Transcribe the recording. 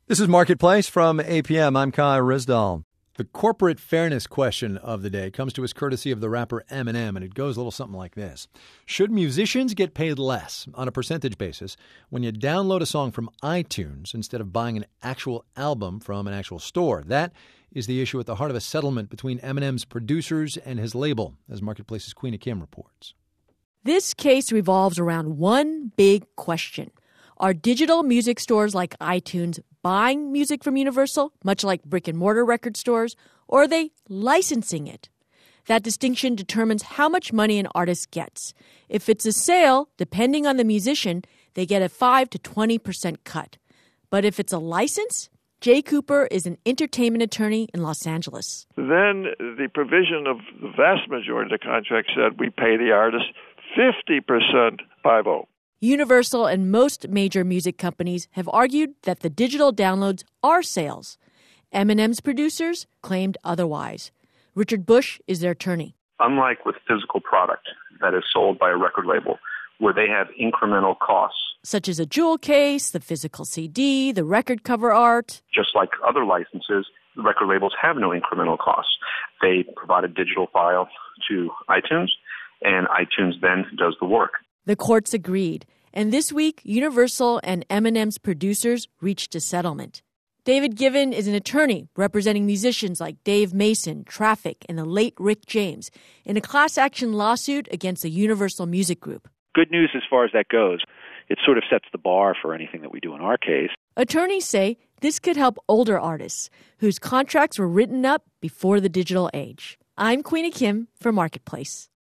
This is Marketplace from APM. I'm Kai Rizdal. The corporate fairness question of the day comes to us courtesy of the rapper Eminem, and it goes a little something like this. Should musicians get paid less on a percentage basis when you download a song from iTunes instead of buying an actual album from an actual store? That is the issue at the heart of a settlement between Eminem's producers and his label, as Marketplace's Queena Kim reports. This case revolves around one big question. Are digital music stores like iTunes buying music from Universal, much like brick-and-mortar record stores, or are they licensing it? That distinction determines how much money an artist gets. If it's a sale, depending on the musician, they get a 5 to 20% cut. But if it's a license, Jay Cooper is an entertainment attorney in Los Angeles. Then the provision of the vast majority of the contract said we pay the artist 50% 50. Universal and most major music companies have argued that the digital downloads are sales. Eminem's producers claimed otherwise. Richard Bush is their attorney. Unlike with physical product that is sold by a record label, where they have incremental costs, such as a jewel case, the physical CD, the record cover art. Just like other licenses, the record labels have no incremental costs. They provide a digital file to iTunes, and iTunes then does the work. The courts agreed, and this week, Universal and Eminem's producers reached a settlement. David Given is an attorney representing musicians like Dave Mason, Traffic, and the late Rick James in a class action lawsuit against the Universal Music Group. Good news as far as that goes. It sort of sets the bar for anything that we do in our case. Attorneys say this could help older artists whose contracts were written up before the digital age. I'm Queena Kim for Marketplace.